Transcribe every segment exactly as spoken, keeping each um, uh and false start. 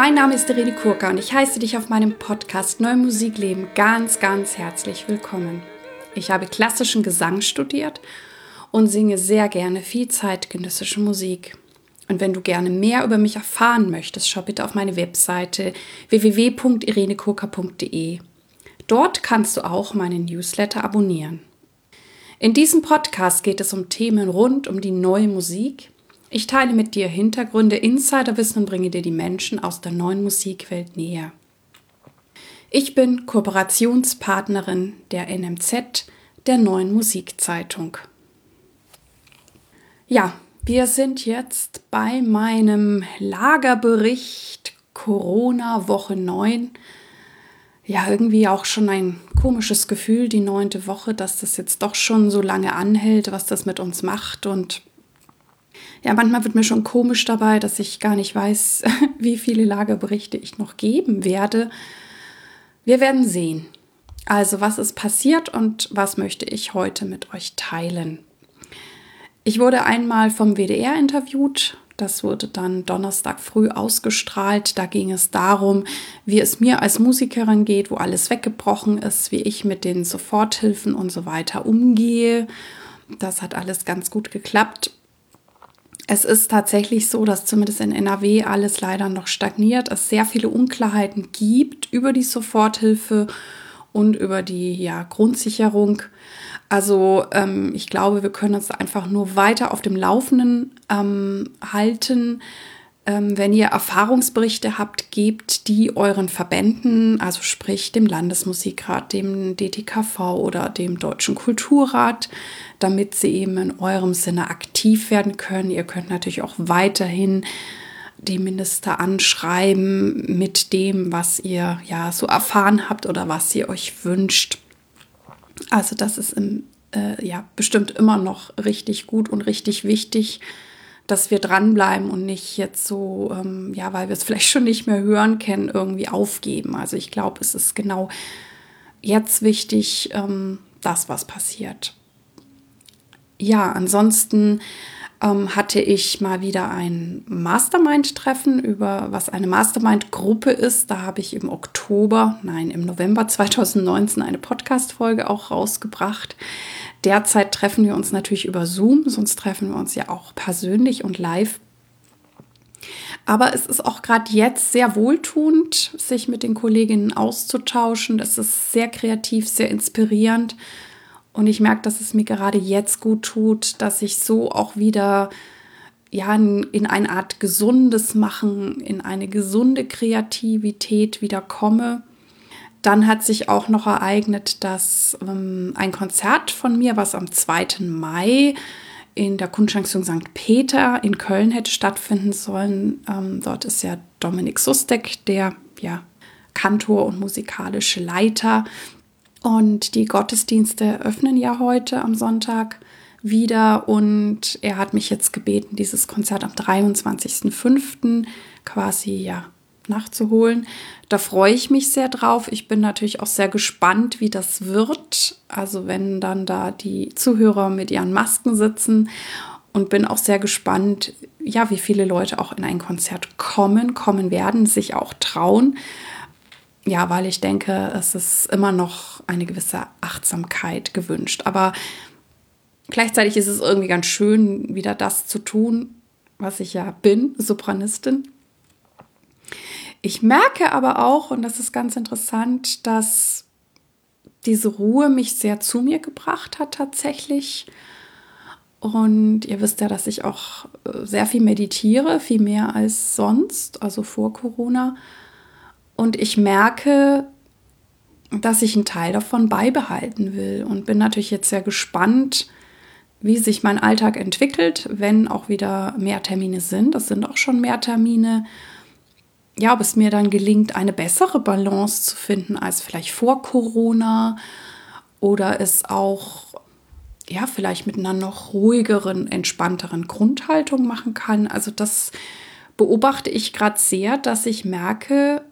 Mein Name ist Irene Kurka und ich heiße dich auf meinem Podcast Neue Musik leben ganz, ganz herzlich willkommen. Ich habe klassischen Gesang studiert und singe sehr gerne viel zeitgenössische Musik. Und wenn du gerne mehr über mich erfahren möchtest, schau bitte auf meine Webseite w w w punkt irene kurka punkt d e. Dort kannst du auch meinen Newsletter abonnieren. In diesem Podcast geht es um Themen rund um die neue Musik. Ich teile mit dir Hintergründe, Insiderwissen und bringe dir die Menschen aus der neuen Musikwelt näher. Ich bin Kooperationspartnerin der N M Z, der Neuen Musikzeitung. Ja, wir sind jetzt bei meinem Lagerbericht Corona Woche neun. Ja, irgendwie auch schon ein komisches Gefühl, die neunte Woche, dass das jetzt doch schon so lange anhält, was das mit uns macht. Und ja, manchmal wird mir schon komisch dabei, dass ich gar nicht weiß, wie viele Lagerberichte ich noch geben werde. Wir werden sehen. Also, was ist passiert und was möchte ich heute mit euch teilen? Ich wurde einmal vom W D R interviewt. Das wurde dann Donnerstag früh ausgestrahlt. Da ging es darum, wie es mir als Musikerin geht, wo alles weggebrochen ist, wie ich mit den Soforthilfen und so weiter umgehe. Das hat alles ganz gut geklappt. Es ist tatsächlich so, dass zumindest in N R W alles leider noch stagniert, es sehr viele Unklarheiten gibt über die Soforthilfe und über die ja, Grundsicherung. Also ähm, ich glaube, wir können uns einfach nur weiter auf dem Laufenden ähm, halten. Ähm, wenn ihr Erfahrungsberichte habt, gebt die euren Verbänden, also sprich dem Landesmusikrat, dem D T K V oder dem Deutschen Kulturrat, damit sie eben in eurem Sinne aktiv werden können. Ihr könnt natürlich auch weiterhin die Minister anschreiben mit dem, was ihr ja so erfahren habt oder was ihr euch wünscht. Also das ist im, äh, ja, bestimmt immer noch richtig gut und richtig wichtig, dass wir dranbleiben und nicht jetzt so, ähm, ja, weil wir es vielleicht schon nicht mehr hören können, irgendwie aufgeben. Also ich glaube, es ist genau jetzt wichtig, ähm, das, was passiert. Ja, ansonsten ähm, hatte ich mal wieder ein Mastermind-Treffen über, was eine Mastermind-Gruppe ist. Da habe ich im Oktober, nein, im November zwanzig neunzehn eine Podcast-Folge auch rausgebracht. Derzeit treffen wir uns natürlich über Zoom, sonst treffen wir uns ja auch persönlich und live. Aber es ist auch gerade jetzt sehr wohltuend, sich mit den Kolleginnen auszutauschen. Das ist sehr kreativ, sehr inspirierend. Und ich merke, dass es mir gerade jetzt gut tut, dass ich so auch wieder ja, in, in eine Art gesundes Machen, in eine gesunde Kreativität wieder komme. Dann hat sich auch noch ereignet, dass ähm, ein Konzert von mir, was am zweiten Mai in der Kunststation Sankt Peter in Köln hätte stattfinden sollen. Ähm, dort ist ja Dominik Sustek, der ja, Kantor und musikalische Leiter. Und die Gottesdienste öffnen ja heute am Sonntag wieder. Und er hat mich jetzt gebeten, dieses Konzert am dreiundzwanzigsten fünften quasi ja nachzuholen. Da freue ich mich sehr drauf. Ich bin natürlich auch sehr gespannt, wie das wird. Also wenn dann da die Zuhörer mit ihren Masken sitzen, und bin auch sehr gespannt, ja, wie viele Leute auch in ein Konzert kommen, kommen werden, sich auch trauen. Ja, weil ich denke, es ist immer noch eine gewisse Achtsamkeit gewünscht. Aber gleichzeitig ist es irgendwie ganz schön, wieder das zu tun, was ich ja bin, Sopranistin. Ich merke aber auch, und das ist ganz interessant, dass diese Ruhe mich sehr zu mir gebracht hat tatsächlich. Und ihr wisst ja, dass ich auch sehr viel meditiere, viel mehr als sonst, also vor Corona. Und ich merke, dass ich einen Teil davon beibehalten will und bin natürlich jetzt sehr gespannt, wie sich mein Alltag entwickelt, wenn auch wieder mehr Termine sind. Das sind auch schon mehr Termine. Ja, ob es mir dann gelingt, eine bessere Balance zu finden als vielleicht vor Corona oder es auch ja, vielleicht mit einer noch ruhigeren, entspannteren Grundhaltung machen kann. Also das beobachte ich gerade sehr, dass ich merke,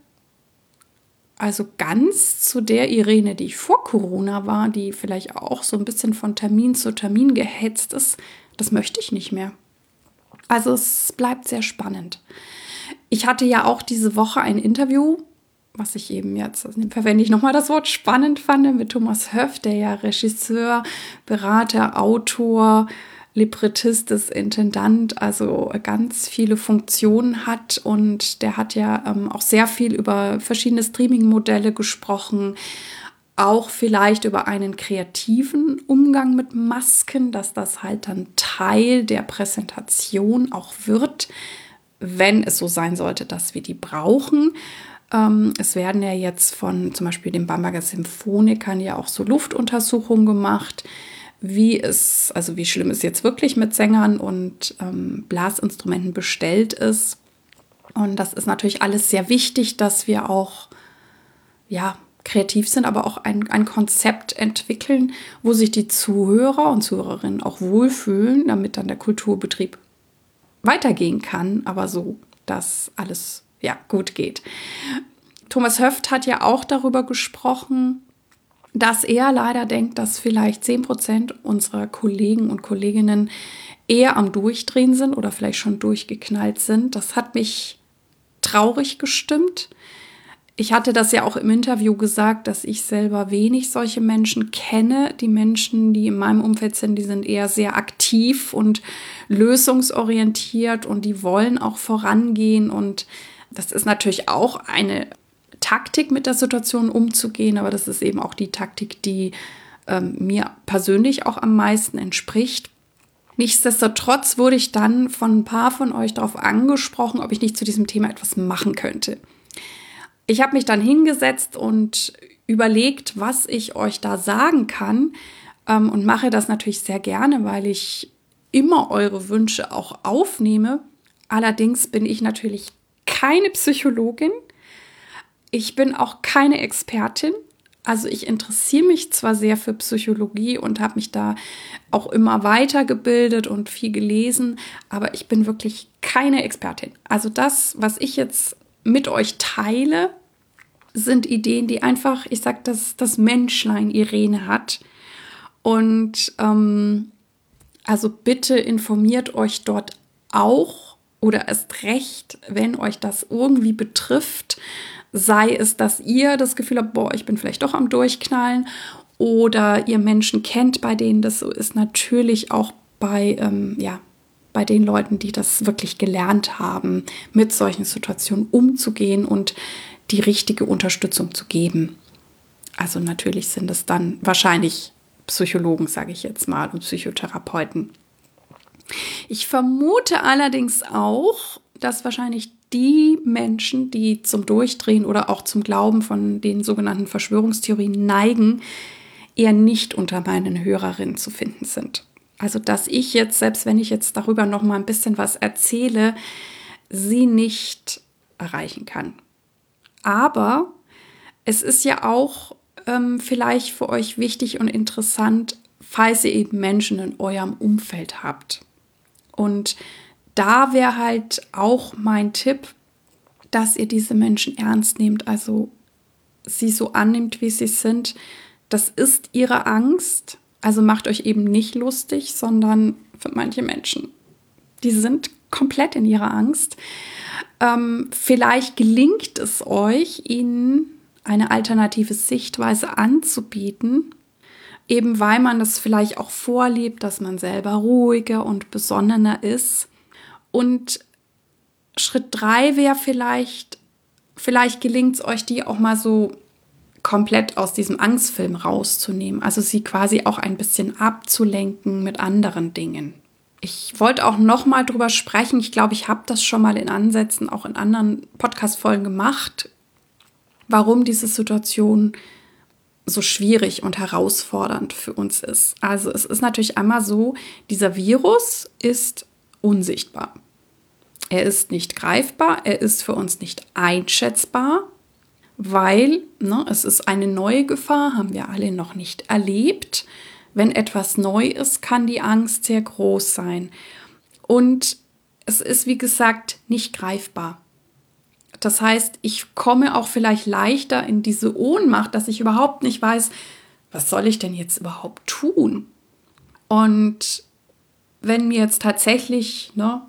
also ganz zu der Irene, die ich vor Corona war, die vielleicht auch so ein bisschen von Termin zu Termin gehetzt ist, das möchte ich nicht mehr. Also es bleibt sehr spannend. Ich hatte ja auch diese Woche ein Interview, was ich eben jetzt, also verwende ich nochmal das Wort spannend fand, mit Thomas Höft, der ja Regisseur, Berater, Autor, Librettist ist, Intendant, also ganz viele Funktionen hat. Und der hat ja ähm, auch sehr viel über verschiedene Streaming-Modelle gesprochen, auch vielleicht über einen kreativen Umgang mit Masken, dass das halt dann Teil der Präsentation auch wird, wenn es so sein sollte, dass wir die brauchen. Ähm, es werden ja jetzt von zum Beispiel den Bamberger Symphonikern ja auch so Luftuntersuchungen gemacht, wie es, also wie schlimm es jetzt wirklich mit Sängern und ähm, Blasinstrumenten bestellt ist. Und das ist natürlich alles sehr wichtig, dass wir auch, ja, kreativ sind, aber auch ein, ein Konzept entwickeln, wo sich die Zuhörer und Zuhörerinnen auch wohlfühlen, damit dann der Kulturbetrieb weitergehen kann, aber so, dass alles ja gut geht. Thomas Höft hat ja auch darüber gesprochen, dass er leider denkt, dass vielleicht zehn Prozent unserer Kollegen und Kolleginnen eher am Durchdrehen sind oder vielleicht schon durchgeknallt sind. Das hat mich traurig gestimmt. Ich hatte das ja auch im Interview gesagt, dass ich selber wenig solche Menschen kenne. Die Menschen, die in meinem Umfeld sind, die sind eher sehr aktiv und lösungsorientiert und die wollen auch vorangehen. Und das ist natürlich auch eine Taktik, mit der Situation umzugehen, aber das ist eben auch die Taktik, die ähm, mir persönlich auch am meisten entspricht. Nichtsdestotrotz wurde ich dann von ein paar von euch darauf angesprochen, ob ich nicht zu diesem Thema etwas machen könnte. Ich habe mich dann hingesetzt und überlegt, was ich euch da sagen kann, ähm, und mache das natürlich sehr gerne, weil ich immer eure Wünsche auch aufnehme. Allerdings bin ich natürlich keine Psychologin. Ich bin auch keine Expertin. Also ich interessiere mich zwar sehr für Psychologie und habe mich da auch immer weitergebildet und viel gelesen, aber ich bin wirklich keine Expertin. Also das, was ich jetzt mit euch teile, sind Ideen, die einfach, ich sag, das, das Menschlein Irene hat. Und ähm, also bitte informiert euch dort auch oder erst recht, wenn euch das irgendwie betrifft, sei es, dass ihr das Gefühl habt, boah, ich bin vielleicht doch am Durchknallen, oder ihr Menschen kennt, bei denen das so ist, natürlich auch bei, ähm, ja, bei den Leuten, die das wirklich gelernt haben, mit solchen Situationen umzugehen und die richtige Unterstützung zu geben. Also natürlich sind es dann wahrscheinlich Psychologen, sage ich jetzt mal, und Psychotherapeuten. Ich vermute allerdings auch, dass wahrscheinlich die Menschen, die zum Durchdrehen oder auch zum Glauben von den sogenannten Verschwörungstheorien neigen, eher nicht unter meinen Hörerinnen zu finden sind. Also dass ich jetzt, selbst wenn ich jetzt darüber noch mal ein bisschen was erzähle, sie nicht erreichen kann. Aber es ist ja auch ähm, vielleicht für euch wichtig und interessant, falls ihr eben Menschen in eurem Umfeld habt. Und da wäre halt auch mein Tipp, dass ihr diese Menschen ernst nehmt, also sie so annimmt, wie sie sind. Das ist ihre Angst, also macht euch eben nicht lustig, sondern für manche Menschen, die sind komplett in ihrer Angst. Ähm, vielleicht gelingt es euch, ihnen eine alternative Sichtweise anzubieten, eben weil man das vielleicht auch vorlebt, dass man selber ruhiger und besonnener ist. Und Schritt drei wäre vielleicht, vielleicht gelingt es euch, die auch mal so komplett aus diesem Angstfilm rauszunehmen, also sie quasi auch ein bisschen abzulenken mit anderen Dingen. Ich wollte auch noch mal drüber sprechen, ich glaube, ich habe das schon mal in Ansätzen, auch in anderen Podcast-Folgen gemacht, warum diese Situation so schwierig und herausfordernd für uns ist. Also es ist natürlich einmal so, dieser Virus ist unsichtbar. Er ist nicht greifbar, er ist für uns nicht einschätzbar, weil ne, es ist eine neue Gefahr, haben wir alle noch nicht erlebt. Wenn etwas neu ist, kann die Angst sehr groß sein. Und es ist, wie gesagt, nicht greifbar. Das heißt, ich komme auch vielleicht leichter in diese Ohnmacht, dass ich überhaupt nicht weiß, was soll ich denn jetzt überhaupt tun? Und wenn mir jetzt tatsächlich ne,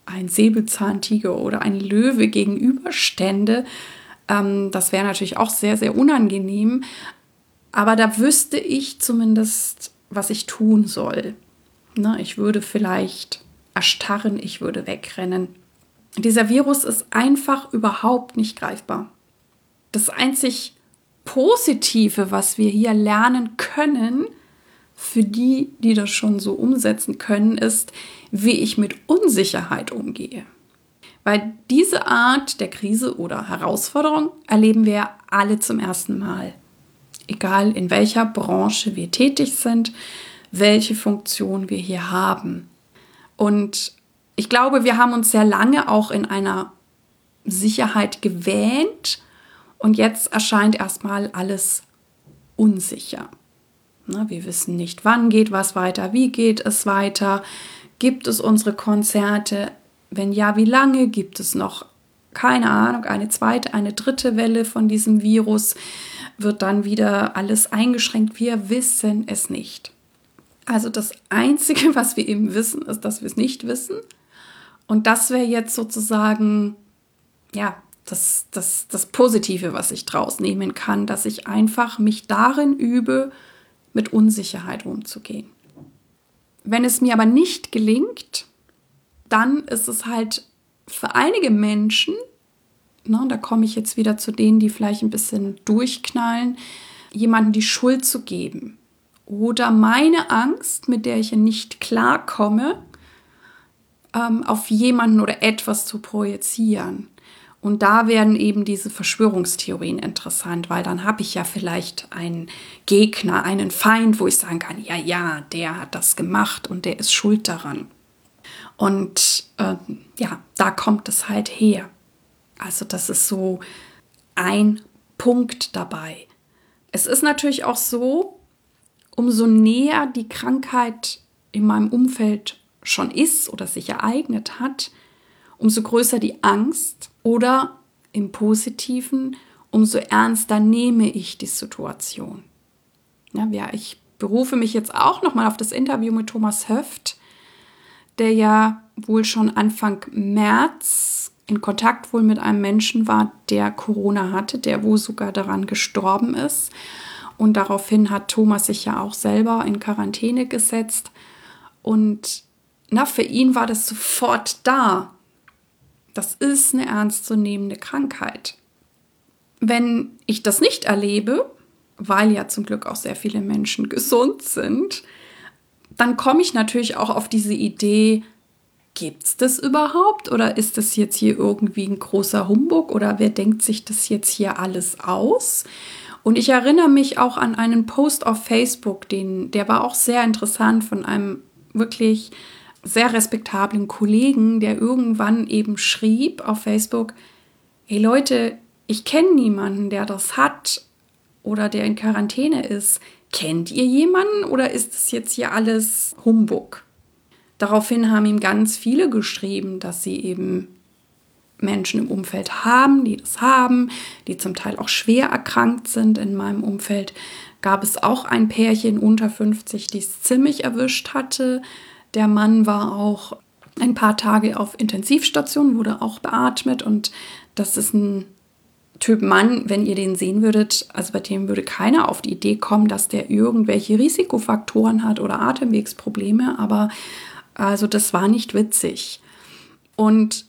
ein Säbelzahntiger oder ein Löwe gegenüberstände, ähm, das wäre natürlich auch sehr, sehr unangenehm. Aber da wüsste ich zumindest, was ich tun soll. Ne, ich würde vielleicht erstarren, ich würde wegrennen. Dieser Virus ist einfach überhaupt nicht greifbar. Das einzig Positive, was wir hier lernen können, für die, die das schon so umsetzen können, ist, wie ich mit Unsicherheit umgehe. Weil diese Art der Krise oder Herausforderung erleben wir alle zum ersten Mal. Egal in welcher Branche wir tätig sind, welche Funktion wir hier haben. Und ich glaube, wir haben uns sehr lange auch in einer Sicherheit gewähnt und jetzt erscheint erstmal alles unsicher. Na, wir wissen nicht, wann geht was weiter, wie geht es weiter, gibt es unsere Konzerte, wenn ja, wie lange, gibt es noch, keine Ahnung, eine zweite, eine dritte Welle von diesem Virus, wird dann wieder alles eingeschränkt, wir wissen es nicht. Also das Einzige, was wir eben wissen, ist, dass wir es nicht wissen. Und das wäre jetzt sozusagen, ja, das, das, das Positive, was ich draus nehmen kann, dass ich einfach mich darin übe, mit Unsicherheit umzugehen. Wenn es mir aber nicht gelingt, dann ist es halt für einige Menschen, ne, da komme ich jetzt wieder zu denen, die vielleicht ein bisschen durchknallen, jemandem die Schuld zu geben. Oder meine Angst, mit der ich nicht klarkomme, ähm, auf jemanden oder etwas zu projizieren. Und da werden eben diese Verschwörungstheorien interessant, weil dann habe ich ja vielleicht einen Gegner, einen Feind, wo ich sagen kann, ja, ja, der hat das gemacht und der ist schuld daran. Und äh, ja, da kommt es halt her. Also das ist so ein Punkt dabei. Es ist natürlich auch so, umso näher die Krankheit in meinem Umfeld schon ist oder sich ereignet hat, umso größer die Angst oder im Positiven, umso ernster nehme ich die Situation. Ja, ja, ich berufe mich jetzt auch nochmal auf das Interview mit Thomas Höft, der ja wohl schon Anfang März in Kontakt wohl mit einem Menschen war, der Corona hatte, der wohl sogar daran gestorben ist. Und daraufhin hat Thomas sich ja auch selber in Quarantäne gesetzt. Und na, für ihn war das sofort da. Das ist eine ernstzunehmende Krankheit. Wenn ich das nicht erlebe, weil ja zum Glück auch sehr viele Menschen gesund sind, dann komme ich natürlich auch auf diese Idee, gibt es das überhaupt oder ist das jetzt hier irgendwie ein großer Humbug oder wer denkt sich das jetzt hier alles aus? Und ich erinnere mich auch an einen Post auf Facebook, den, der war auch sehr interessant von einem wirklich sehr respektablen Kollegen, der irgendwann eben schrieb auf Facebook, hey Leute, ich kenne niemanden, der das hat oder der in Quarantäne ist. Kennt ihr jemanden oder ist es jetzt hier alles Humbug? Daraufhin haben ihm ganz viele geschrieben, dass sie eben Menschen im Umfeld haben, die das haben, die zum Teil auch schwer erkrankt sind. In meinem Umfeld gab es auch ein Pärchen unter fünfzig, die es ziemlich erwischt hatte. Der Mann war auch ein paar Tage auf Intensivstation, wurde auch beatmet und das ist ein Typ Mann, wenn ihr den sehen würdet, also bei dem würde keiner auf die Idee kommen, dass der irgendwelche Risikofaktoren hat oder Atemwegsprobleme, aber also das war nicht witzig. Und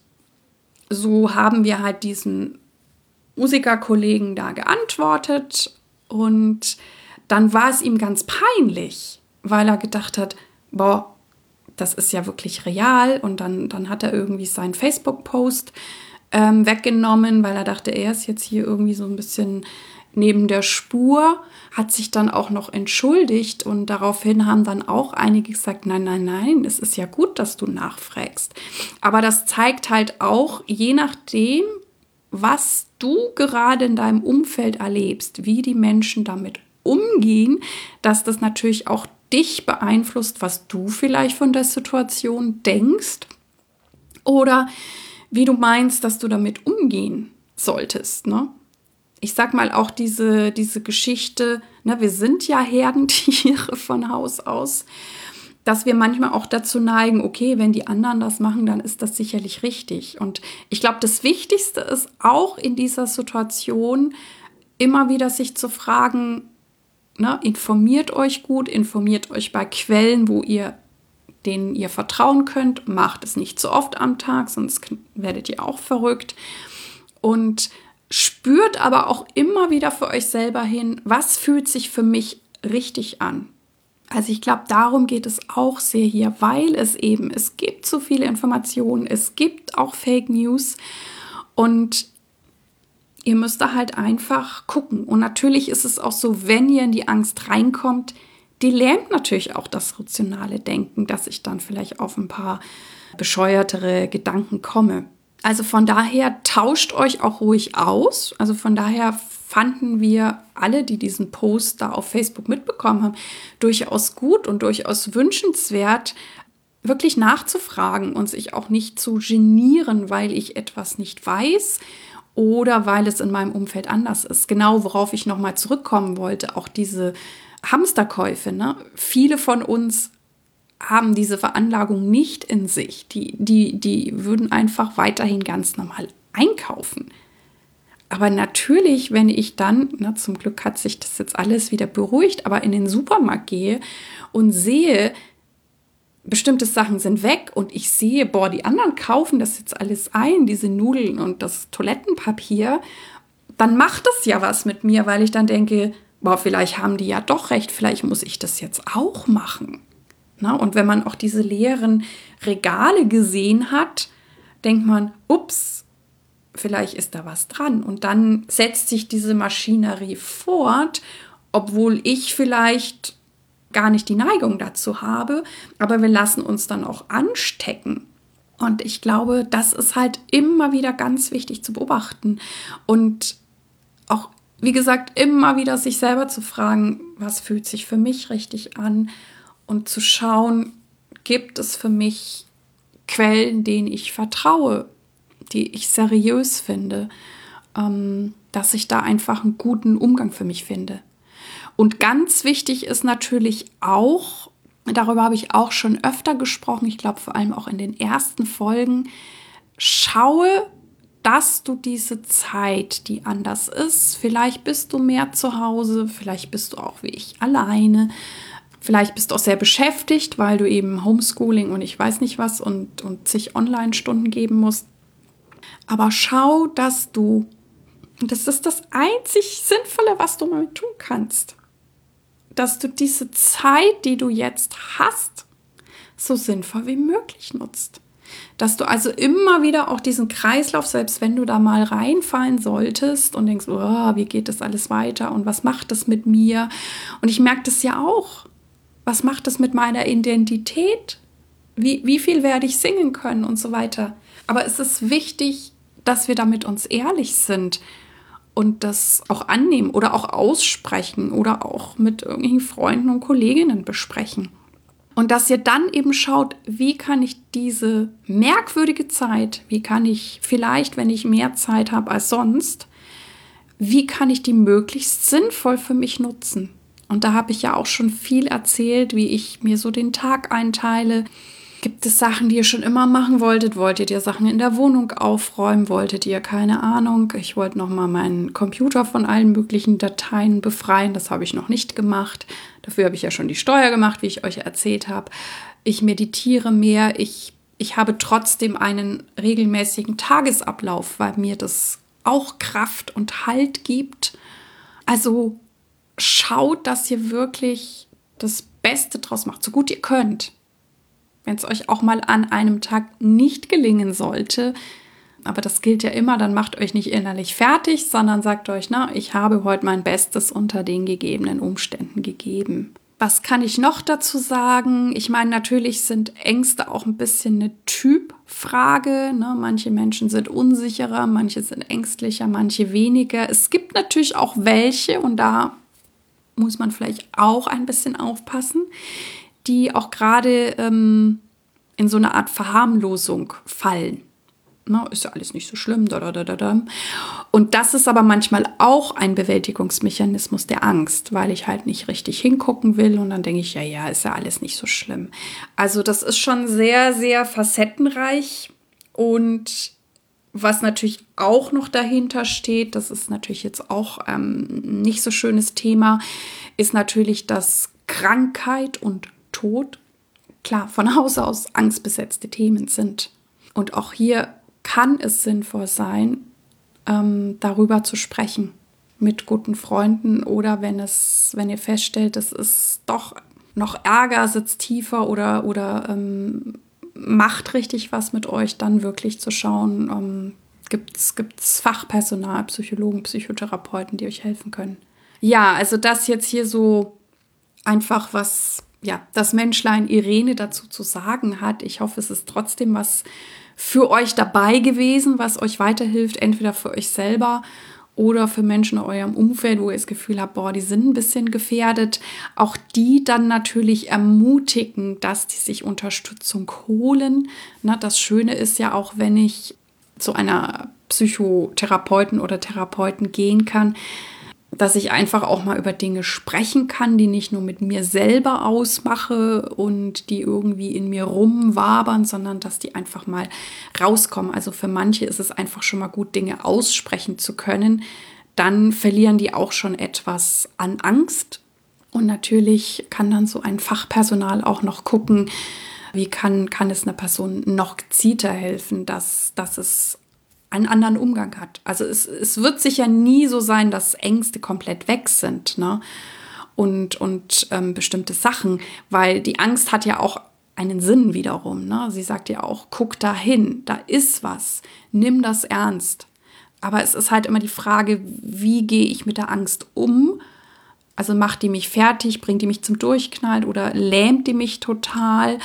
so haben wir halt diesen Musikerkollegen da geantwortet und dann war es ihm ganz peinlich, weil er gedacht hat, boah, das ist ja wirklich real und dann, dann hat er irgendwie seinen Facebook-Post ähm, weggenommen, weil er dachte, er ist jetzt hier irgendwie so ein bisschen neben der Spur, hat sich dann auch noch entschuldigt und daraufhin haben dann auch einige gesagt, nein, nein, nein, es ist ja gut, dass du nachfragst. Aber das zeigt halt auch, je nachdem, was du gerade in deinem Umfeld erlebst, wie die Menschen damit umgehen, dass das natürlich auch dich beeinflusst, was du vielleicht von der Situation denkst oder wie du meinst, dass du damit umgehen solltest, ne? Ich sag mal auch diese, diese Geschichte, ne, wir sind ja Herdentiere von Haus aus. dass wir manchmal auch dazu neigen, okay, wenn die anderen das machen, dann ist das sicherlich richtig. Und ich glaube, das Wichtigste ist auch in dieser Situation immer wieder sich zu fragen, ne, informiert euch gut, informiert euch bei Quellen, wo ihr, denen ihr vertrauen könnt, macht es nicht zu oft am Tag, sonst werdet ihr auch verrückt. Und spürt aber auch immer wieder für euch selber hin, was fühlt sich für mich richtig an. Also ich glaube, darum geht es auch sehr hier, weil es eben, es gibt so viele Informationen, es gibt auch Fake News und ihr müsst da halt einfach gucken. Und natürlich ist es auch so, wenn ihr in die Angst reinkommt, die lähmt natürlich auch das rationale Denken, dass ich dann vielleicht auf ein paar bescheuertere Gedanken komme. Also von daher tauscht euch auch ruhig aus. Also von daher fanden wir alle, die diesen Post da auf Facebook mitbekommen haben, durchaus gut und durchaus wünschenswert, wirklich nachzufragen und sich auch nicht zu genieren, weil ich etwas nicht weiß oder weil es in meinem Umfeld anders ist. Genau, worauf ich nochmal zurückkommen wollte, auch diese Hamsterkäufe. Ne? Viele von uns haben diese Veranlagung nicht in sich. Die, die, die würden einfach weiterhin ganz normal einkaufen. Aber natürlich, wenn ich dann, na, zum Glück hat sich das jetzt alles wieder beruhigt, aber in den Supermarkt gehe und sehe, bestimmte Sachen sind weg und ich sehe, boah, die anderen kaufen das jetzt alles ein, diese Nudeln und das Toilettenpapier, dann macht das ja was mit mir, weil ich dann denke, boah, vielleicht haben die ja doch recht, vielleicht muss ich das jetzt auch machen. Na, und wenn man auch diese leeren Regale gesehen hat, denkt man, ups, vielleicht ist da was dran. Und dann setzt sich diese Maschinerie fort, obwohl ich vielleicht gar nicht die Neigung dazu habe, aber wir lassen uns dann auch anstecken. Und ich glaube, das ist halt immer wieder ganz wichtig zu beobachten und auch, wie gesagt, immer wieder sich selber zu fragen, was fühlt sich für mich richtig an und zu schauen, gibt es für mich Quellen, denen ich vertraue, die ich seriös finde, ähm, dass ich da einfach einen guten Umgang für mich finde. Und ganz wichtig ist natürlich auch, darüber habe ich auch schon öfter gesprochen, ich glaube vor allem auch in den ersten Folgen, schaue, dass du diese Zeit, die anders ist, vielleicht bist du mehr zu Hause, vielleicht bist du auch wie ich alleine, vielleicht bist du auch sehr beschäftigt, weil du eben Homeschooling und ich weiß nicht was und, und zig Online-Stunden geben musst. Aber schau, dass du, und das ist das einzig Sinnvolle, was du damit tun kannst, dass du diese Zeit, die du jetzt hast, so sinnvoll wie möglich nutzt. Dass du also immer wieder auch diesen Kreislauf, selbst wenn du da mal reinfallen solltest und denkst, oh, wie geht das alles weiter und was macht das mit mir? Und ich merke das ja auch. Was macht das mit meiner Identität? Wie, wie viel werde ich singen können und so weiter? Aber es ist wichtig, dass wir da mit uns ehrlich sind und das auch annehmen oder auch aussprechen oder auch mit irgendwelchen Freunden und Kolleginnen besprechen. Und dass ihr dann eben schaut, wie kann ich diese merkwürdige Zeit, wie kann ich vielleicht, wenn ich mehr Zeit habe als sonst, wie kann ich die möglichst sinnvoll für mich nutzen? Und da habe ich ja auch schon viel erzählt, wie ich mir so den Tag einteile. Gibt es Sachen, die ihr schon immer machen wolltet? Wolltet ihr Sachen in der Wohnung aufräumen? Wolltet ihr, keine Ahnung, ich wollte noch mal meinen Computer von allen möglichen Dateien befreien. Das habe ich noch nicht gemacht. Dafür habe ich ja schon die Steuer gemacht, wie ich euch erzählt habe. Ich meditiere mehr. Ich, ich habe trotzdem einen regelmäßigen Tagesablauf, weil mir das auch Kraft und Halt gibt. Also schaut, dass ihr wirklich das Beste draus macht, so gut ihr könnt. Wenn es euch auch mal an einem Tag nicht gelingen sollte, aber das gilt ja immer, dann macht euch nicht innerlich fertig, sondern sagt euch, na, ich habe heute mein Bestes unter den gegebenen Umständen gegeben. Was kann ich noch dazu sagen? Ich meine, natürlich sind Ängste auch ein bisschen eine Typfrage. Ne? Manche Menschen sind unsicherer, manche sind ängstlicher, manche weniger. Es gibt natürlich auch welche, und da muss man vielleicht auch ein bisschen aufpassen, die auch gerade ähm, in so eine Art Verharmlosung fallen. Ne, ist ja alles nicht so schlimm. Da, da, da, da, da. Und das ist aber manchmal auch ein Bewältigungsmechanismus der Angst, weil ich halt nicht richtig hingucken will und dann denke ich, ja, ja, ist ja alles nicht so schlimm. Also das ist schon sehr, sehr facettenreich und was natürlich auch noch dahinter steht, das ist natürlich jetzt auch ähm, nicht so schönes Thema, ist natürlich, dass Krankheit und Tod, klar, von Haus aus angstbesetzte Themen sind. Und auch hier kann es sinnvoll sein, ähm, darüber zu sprechen mit guten Freunden oder wenn es, wenn ihr feststellt, es ist doch noch Ärger, sitzt tiefer oder, oder ähm, macht richtig was mit euch, dann wirklich zu schauen, ähm, gibt es Fachpersonal, Psychologen, Psychotherapeuten, die euch helfen können. Ja, also das jetzt hier so einfach was, ja, das Menschlein Irene dazu zu sagen hat. Ich hoffe, es ist trotzdem was für euch dabei gewesen, was euch weiterhilft, entweder für euch selber oder für Menschen in eurem Umfeld, wo ihr das Gefühl habt, boah, die sind ein bisschen gefährdet. Auch die dann natürlich ermutigen, dass die sich Unterstützung holen. Na, das Schöne ist ja auch, wenn ich zu einer Psychotherapeuten oder Therapeuten gehen kann, dass ich einfach auch mal über Dinge sprechen kann, die nicht nur mit mir selber ausmache und die irgendwie in mir rumwabern, sondern dass die einfach mal rauskommen. Also für manche ist es einfach schon mal gut, Dinge aussprechen zu können. Dann verlieren die auch schon etwas an Angst. Und natürlich kann dann so ein Fachpersonal auch noch gucken, wie kann, kann es einer Person noch gezielter helfen, dass, dass es einen anderen Umgang hat. Also es, es wird sicher nie so sein, dass Ängste komplett weg sind, ne? Und, und ähm, bestimmte Sachen, weil die Angst hat ja auch einen Sinn wiederum. Ne? Sie sagt ja auch, guck da hin, da ist was, nimm das ernst. Aber es ist halt immer die Frage, wie gehe ich mit der Angst um? Also macht die mich fertig, bringt die mich zum Durchknall oder lähmt die mich total?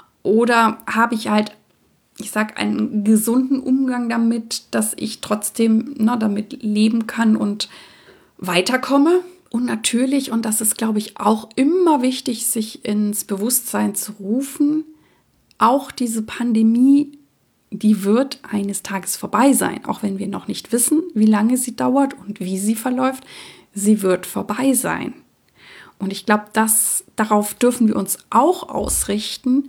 Oder habe ich halt, ich sag, einen gesunden Umgang damit, dass ich trotzdem na, damit leben kann und weiterkomme. Und natürlich, und das ist, glaube ich, auch immer wichtig, sich ins Bewusstsein zu rufen, auch diese Pandemie, die wird eines Tages vorbei sein, auch wenn wir noch nicht wissen, wie lange sie dauert und wie sie verläuft. Sie wird vorbei sein. Und ich glaube, das, darauf dürfen wir uns auch ausrichten.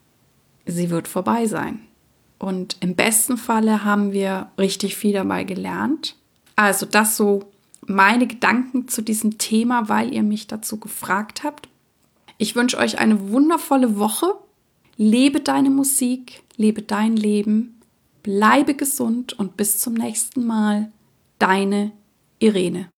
Sie wird vorbei sein. Und im besten Falle haben wir richtig viel dabei gelernt. Also das so meine Gedanken zu diesem Thema, weil ihr mich dazu gefragt habt. Ich wünsche euch eine wundervolle Woche. Lebe deine Musik, lebe dein Leben, bleibe gesund und bis zum nächsten Mal. Deine Irene.